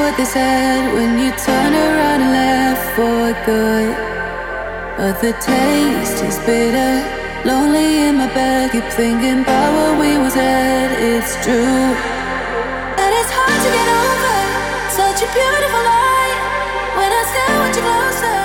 what they said when you turned around and left for good. But the taste is bitter. Lonely in my bed, keep thinking about what we was at. It's true, and it's hard to get over such a beautiful lie. When I stare at you closer,